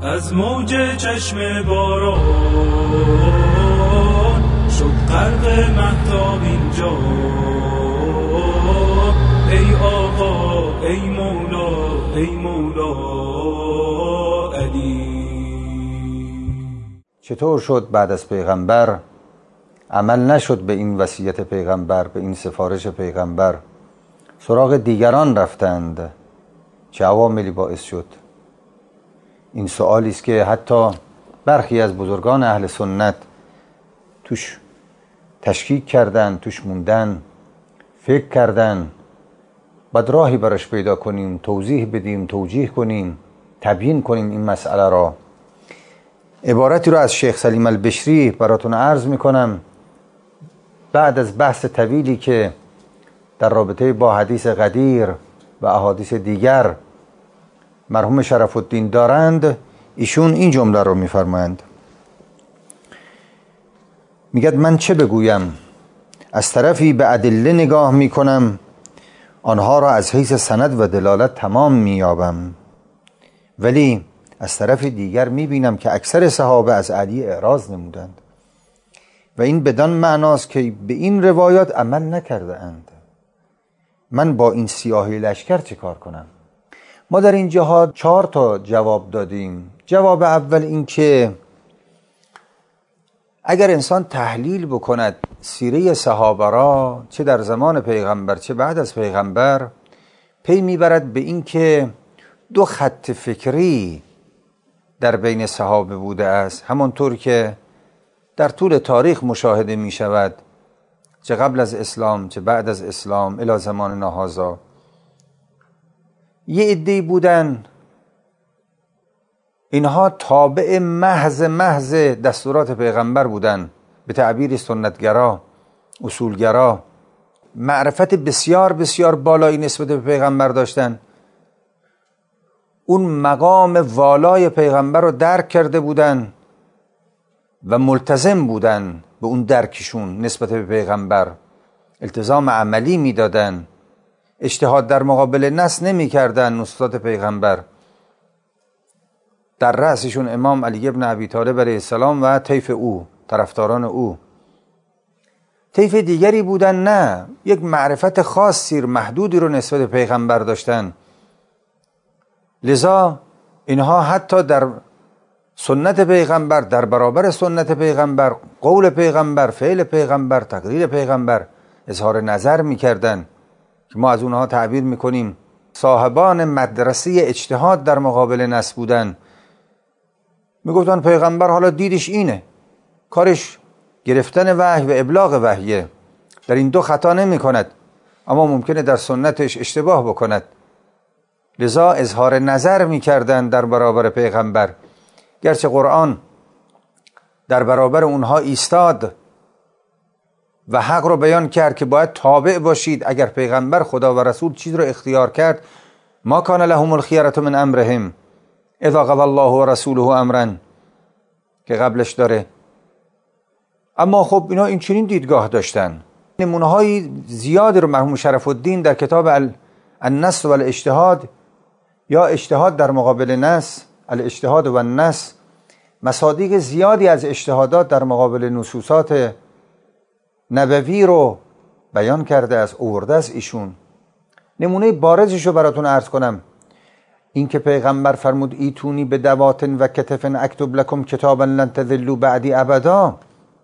از موج چشم باران شد غرق مهتاب اینجا. ای آقا ای مولا ای مولا علی. چطور شد بعد از پیغمبر عمل نشد به این وصیت پیغمبر، به این سفارش پیغمبر، سراغ دیگران رفتند؟ چه عواملی باعث شد؟ این سوالی است که حتی برخی از بزرگان اهل سنت توش تشکیک کردن، توش موندن، فکر کردن. باید راهی براش پیدا کنیم، توضیح بدیم، توجیه کنیم، تبیین کنیم این مسئله را. عبارتی رو از شیخ سلیم البشری براتون عرض میکنم بعد از بحث طویلی که در رابطه با حدیث غدیر و احادیث دیگر مرحوم شرف الدین دارند. ایشون این جمله رو میفرمایند، میگد من چه بگویم؟ از طرفی به ادله نگاه میکنم، آنها را از حیث سند و دلالت تمام مییابم، ولی از طرف دیگر میبینم که اکثر صحابه از علی اعراض نمودند و این بدان معناست که به این روایات عمل نکرده اند. من با این سیاهی لشکر چه کار کنم؟ ما در این جهاد 4 تا جواب دادیم. جواب اول این که اگر انسان تحلیل بکند سیره صحابه را، چه در زمان پیغمبر چه بعد از پیغمبر، پی میبرد به این که 2 خط فکری در بین صحابه بوده است، همانطور که در طول تاریخ مشاهده می شود، چه قبل از اسلام چه بعد از اسلام الی زمان هذا. یه عده‌ای بودن اینها تابع محض دستورات پیغمبر بودن، به تعبیر سنتگرا، اصولگرا، معرفت بسیار بسیار بالایی نسبت به پیغمبر داشتن. اون مقام والای پیغمبر رو درک کرده بودن و ملتزم بودن به اون درکشون نسبت به پیغمبر، التزام عملی میدادن، اجتهاد در مقابل نص نمی کردن. نصوصات پیغمبر در رأسشون امام علی ابن ابی طالب علیه السلام و طیف او، طرفداران او. طیف دیگری بودن نه، یک معرفت خاصی محدودی رو نسبت به پیغمبر داشتن، لذا اینها حتی در سنت پیغمبر، در برابر سنت پیغمبر، قول پیغمبر، فعل پیغمبر، تقریر پیغمبر اظهار نظر میکردن که ما از اونها تعبیر میکنیم صاحبان مدرسه اجتهاد در مقابل نص بودن. میگفتن پیغمبر حالا دیدش اینه، کارش گرفتن وحی و ابلاغ وحیه، در این 2 خطا نمی کند، اما ممکنه در سنتش اشتباه بکند. لذا اظهار نظر میکردن در برابر پیغمبر، گرچه قرآن در برابر اونها ایستاد و حق رو بیان کرد که باید تابع باشید. اگر پیغمبر، خدا و رسول چیز رو اختیار کرد، ما کان لهم الخیرة من امرهم اذا قضى الله و رسوله امرا که قبلش داره. اما خب اینا این چنین دیدگاه داشتن. نمونه های زیادی رو مرحوم شرف الدین در کتاب النص و الاجتهاد یا اجتهاد در مقابل نص، الاجتهاد و النص، مصادیق زیادی از اجتهادات در مقابل نصوصات نبوی رو بیان کرده است، آورده است ایشون. نمونه بارزش رو براتون عرض کنم، این که پیغمبر فرمود ایتونی به دوات و کتف اکتب لکم کتابا لن تذلوا بعدی ابدا.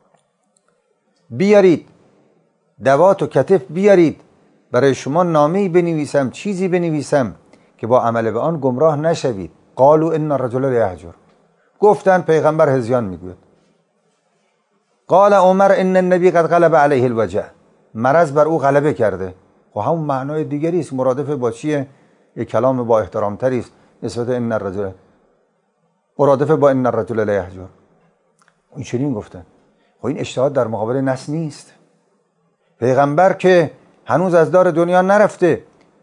بیارید دوات و کتف، بیارید برای شما نامه‌ای بنویسم، چیزی بنویسم که با عمل به آن گمراه نشوید. قالوا ان الرجل لیهجر، گفتن پیغمبر هذیان میگوید. قال عمر ان النبی قد غلب علیه الوجع، مرض بر او غلبه کرده. خب همون معنای دیگری است، مرادف با چیه؟ یک کلام با احترام تری است نسبت ان الرجل، مرادف با ان الرجل لیهجر. این چنین گفتن. خب این اجتهاد در مقابل نص نیست. پیغمبر که هنوز از دار دنیا نرفته،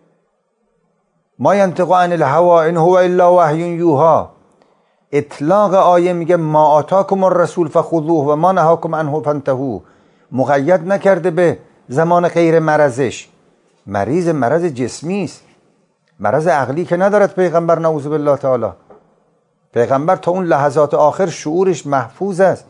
ما ینطق عن الهوى ان هو الا وحی یوحی، اطلاق آیه میگه ما آتاکم الرسول فخذوه و ما نهاکم عنه فانتهوا، مقید نکرده به زمان غیر مرضش. مریض مرض جسمی است، مرض عقلی که ندارد پیغمبر، نعوذ بالله تعالی. پیغمبر تا اون لحظات آخر شعورش محفوظ است.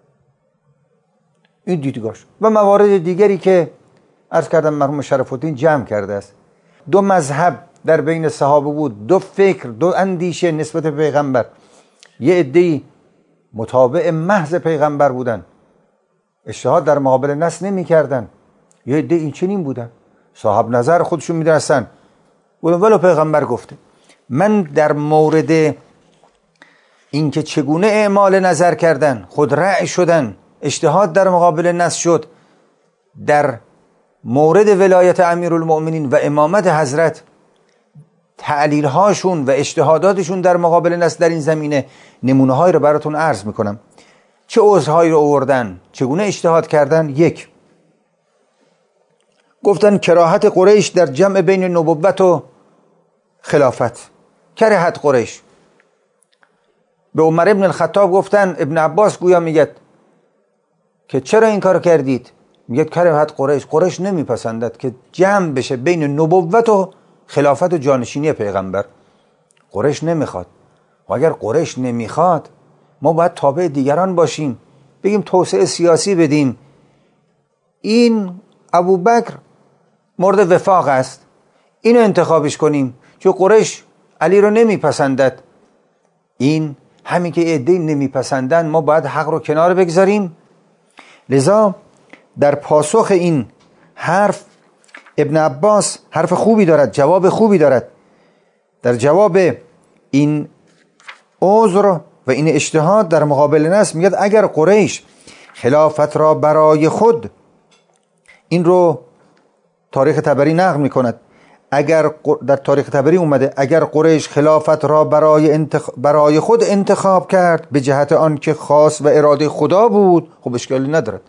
این دیدگاهش و موارد دیگری که عرض کردم مرحوم شرف الدین جمع کرده است. دو مذهب در بین صحابه بود، دو فکر، دو اندیشه نسبت به پیغمبر. یه عده‌ای متابع محض پیغمبر بودن، اجتهاد در مقابل نص نمی کردن. یه عده این چنین بودن، صاحب نظر خودشون میدونستن بودن ولو پیغمبر گفته. من در مورد اینکه چگونه اعمال نظر کردن، خود رأی شدن، اجتهاد در مقابل نص شد، در مورد ولایت امیرالمؤمنین و امامت حضرت، تعلیل هاشون و اجتهاداتشون در مقابل نص در این زمینه نمونه هایی رو براتون عرض میکنم. چه عذرهایی رو آوردن، چگونه اجتهاد کردن. یک، گفتن کراهت قریش در جمع بین نبوت و خلافت. کراهت قریش به عمر ابن الخطاب گفتن، ابن عباس گویا میگه که چرا این کار کردید؟ میگه کراهت قریش نمیپسندد که جمع بشه بین نبوت و خلافت و جانشینی پیغمبر. قریش نمیخواد و اگر قریش نمیخواد ما باید تابع دیگران باشیم، بگیم توسعه سیاسی بدیم. این ابوبکر مورد وفاق است، اینو انتخابش کنیم، چون قریش علی رو نمیپسندد. این همین که عده‌ای نمیپسندن ما باید حق رو کنار بگذاریم. لذا در پاسخ این حرف ابن عباس حرف خوبی دارد، جواب خوبی دارد. در جواب این عذر و این اجتهاد در مقابل نص میگه اگر قریش خلافت را برای خود، این رو تاریخ طبری نقل میکند، اگر در تاریخ طبری اومده اگر قریش خلافت را برای خود انتخاب کرد به جهت آن که خاص و اراده خدا بود، خب اشکالی ندارد.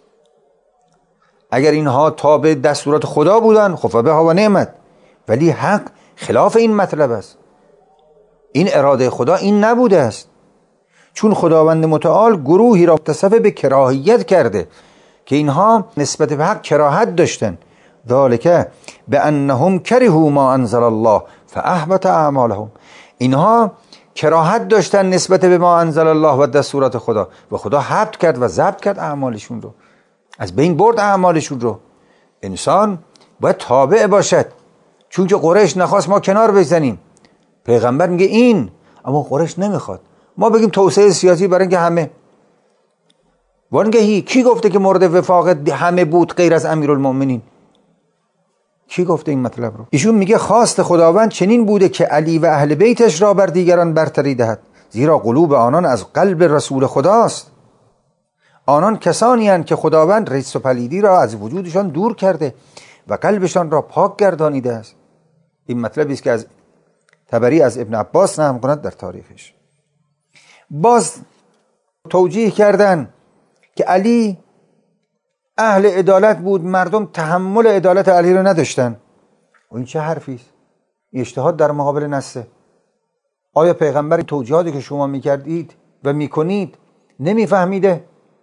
اگر اینها تابع دستورات خدا بودن خب به ها و نعمت، ولی حق خلاف این مطلب است. این اراده خدا این نبوده است، چون خداوند متعال گروهی را متصف به کراهیت کرده که اینها نسبت به حق کراهت داشتن. ذالک بانهم کرهوا ما انزل الله فاحبط اعمالهم. اینها کراهت داشتن نسبت به ما انزل الله و دستورات خدا و خدا حبط کرد و ضبط کرد اعمالشون رو، از بین برد اعمالشون رو. انسان باید تابع باشد، چون که قریش نخواست ما کنار بزنیم، پیغمبر میگه این، اما قریش نمیخواد ما بگیم توسعه سیاسی برای اینکه همه. وانگهی کی گفته که مورد وفاق همه بود غیر از امیرالمؤمنین؟ کی گفته این مطلب رو؟ ایشون میگه خواست خداوند چنین بوده که علی و اهل بیتش را بر دیگران برتری دهد، زیرا قلوب آنان از قلب رسول خداست. آنان کسانی هستند که خداوند ریس و پلیدی را از وجودشان دور کرده و قلبشان را پاک گردانیده است. این مطلبی است که از طبری از ابن عباس نقل کند در تاریخش. باز توجیه کردن که علی اهل عدالت بود، مردم تحمل عدالت علی رو نداشتن. و این چه حرفی است؟ این اجتهاد در مقابل نصه. آیا پیغمبر توجیهاتی که شما میکردید و میکنید نمیفهمیده؟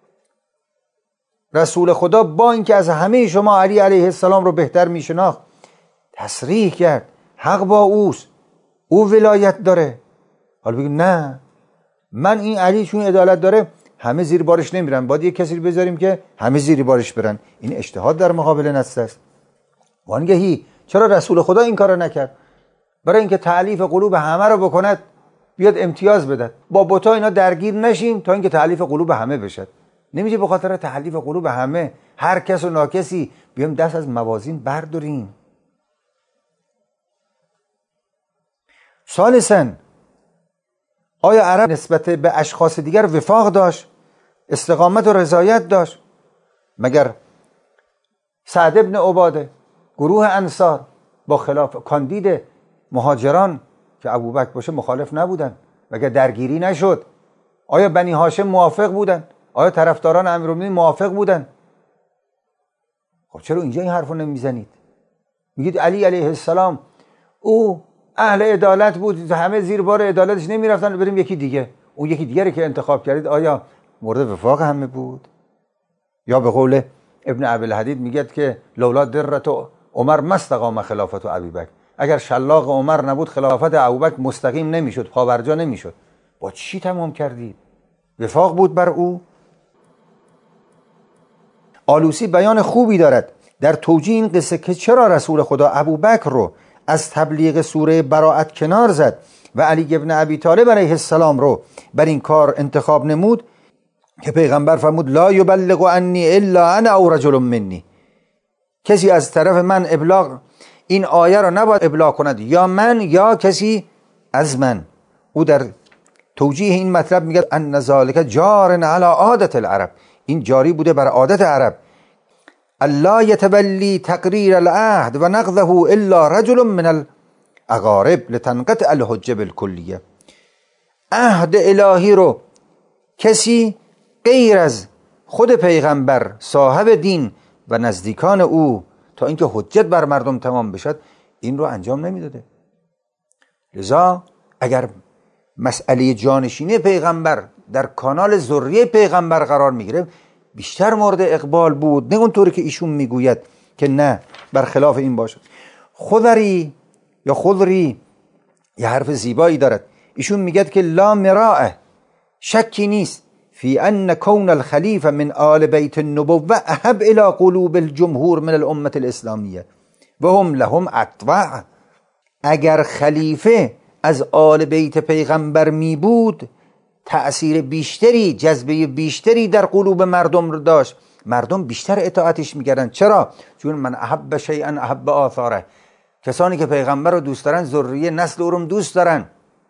رسول خدا با اینکه از همه شما علی علیه السلام رو بهتر میشناخت تصریح کرد حق با اوست، او ولایت داره. حالا بگید نه، من این علی چون عدالت داره همه زیر بارش نمیرن، باید یک کسی بذاریم که همه زیر بارش برن. این اجتهاد در مقابل نص است. وانگهی چرا رسول خدا این کارو نکرد؟ برای اینکه تألیف قلوب همه رو بکند، بیاد امتیاز بدد. با بتا اینا درگیر نشیم تا اینکه تألیف قلوب همه بشد. نمیشه به خاطر تألیف قلوب همه هر کس و ناکسی بیام دست از موازین برداریم. ثالثاً آیا عرب نسبت به اشخاص دیگر وفاق داشت، استقامت و رضایت داشت؟ مگر سعد ابن عباده، گروه انصار با خلاف کاندید مهاجران که ابوبکر باشه مخالف نبودن؟ مگر درگیری نشد؟ آیا بنی هاشم موافق بودن؟ آیا طرفداران امیرالمومنین موافق بودن؟ خب چرا اینجا این حرفو نمیزنید؟ میگید علی علیه السلام او اهل عدالت بود، همه زیر بار عدالتش نمیرفتن، بریم یکی دیگه. اون یکی دیگری که انتخاب کردید آیا مورد وفاق همه بود؟ یا به قول ابن ابوالحدید میگه که لولا درت عمر مستقام خلافت ابوبکر، اگر شلاق عمر نبود خلافت ابوبکر مستقیم نمیشد، پابرجا نمیشد. با چی تمام کردید؟ وفاق بود بر او؟ آلوسی بیان خوبی دارد در توجیه این قصه که چرا رسول خدا ابوبکر رو از تبلیغ سوره براءت کنار زد و علی ابن ابی طالب علیه السلام رو بر این کار انتخاب نمود، که پیغمبر فرمود لا یبلغ عنی الا انا او رجل منی، کسی از طرف من ابلاغ این آیه را نباید ابلاغ کند، یا من یا کسی از من. او در توجیه این مطلب میگه ان ذلک جار علی عادت العرب، این جاری بوده بر عادت عرب. الله یتولی تقریر العهد و نقضه الا رجل من الاقارب لتنقطع الحجه بالکلیه. عهد الهی رو کسی غیر از خود پیغمبر، صاحب دین و نزدیکان او، تا اینکه حجت بر مردم تمام بشد، این رو انجام نمیداده. لذا اگر مسئله جانشینی پیغمبر در کانال ذریه پیغمبر قرار میگیره، بیشتر مورد اقبال بود، نه اونطوری که ایشون میگوید که نه برخلاف این باشد. خضری یا خضری یه حرف زیبایی دارد، ایشون میگه که لا مراء، شکی نیست فی ان کون الخلیفه من آل بیت النبوه احب الى قلوب الجمهور من الامه الاسلامیه و هم لهم اطوع. اگر خلیفه از آل بیت پیغمبر می بود، تأثیر بیشتری، جذبه بیشتری در قلوب مردم رو داشت، مردم بیشتر اطاعتش میکردن. چرا؟ چون من احب شیئا احب آثاره، کسانی که پیغمبر رو دوست دارن ذریه نسل او رو دوست دارن.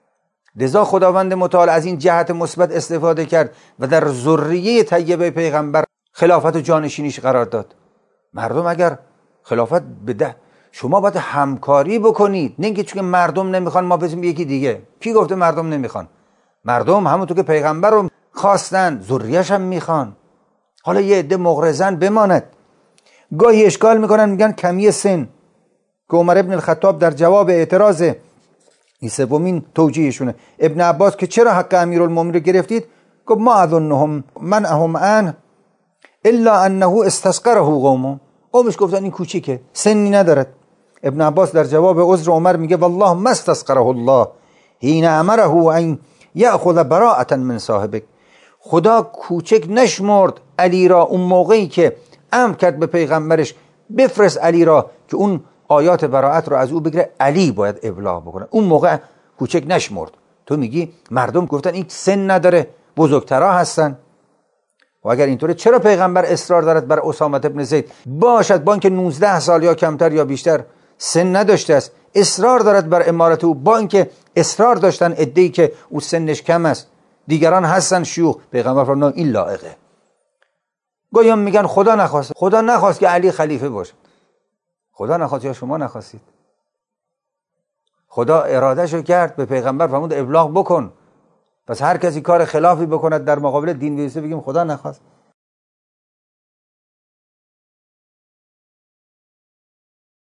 لذا خداوند متعال از این جهت مثبت استفاده کرد و در ذریه طیبه پیغمبر خلافت و جانشینیش قرار داد. مردم اگر خلافت بده، شما باید همکاری بکنید، نه اینکه چون مردم نمیخوان ما بزنیم یکی دیگه. کی گفته مردم نمیخوان؟ مردم همونطور که پیغمبر رو خواستن، ذریه‌اش هم میخوان. حالا یه عده مغرضن بماند. گاهی اشکال میکنن، میگن کمی سن، که عمر ابن الخطاب در جواب اعتراض این سومین توجیهشونه، ابن عباس که چرا حق امیرالمومنین رو گرفتید، گفت ما اظنهم منعهم عنه الا انه استصغره قومه، قومش گفتن این کوچیکه، سنی ندارد. ابن عباس در جواب عذر عمر میگه والله ما استصغره الله حين امره ان یاخذ براءة من صاحبک، خدا کوچک نشمرد علی را اون موقعی که امر کرد به پیغمبرش بفرست علی را که اون آیات براءت رو از او بگیره، علی باید ابلاغ بکنه. اون موقع کوچک نشمرد. تو میگی مردم گفتن این سن نداره، بزرگترا هستن. و اگر اینطوره چرا پیغمبر اصرار دارد بر اسامه ابن زید باشد، با اینکه 19 سال یا کمتر یا بیشتر سن نداشته است، اصرار دارد بر امارت او، با اینکه اصرار داشتن عده‌ای که او سنش کم است، دیگران هستن شیوخ. پیغمبر فرمود این لایقه. گویا میگن خدا نخواست، خدا نخواست که علی خلیفه باشه. خدا نخواست یا شما نخواستید؟ خدا ارادهشو کرد، به پیغمبر فرمود ابلاغ بکن. پس هر کسی کار خلافی بکند در مقابل دین ویسه بگیم خدا نخواست.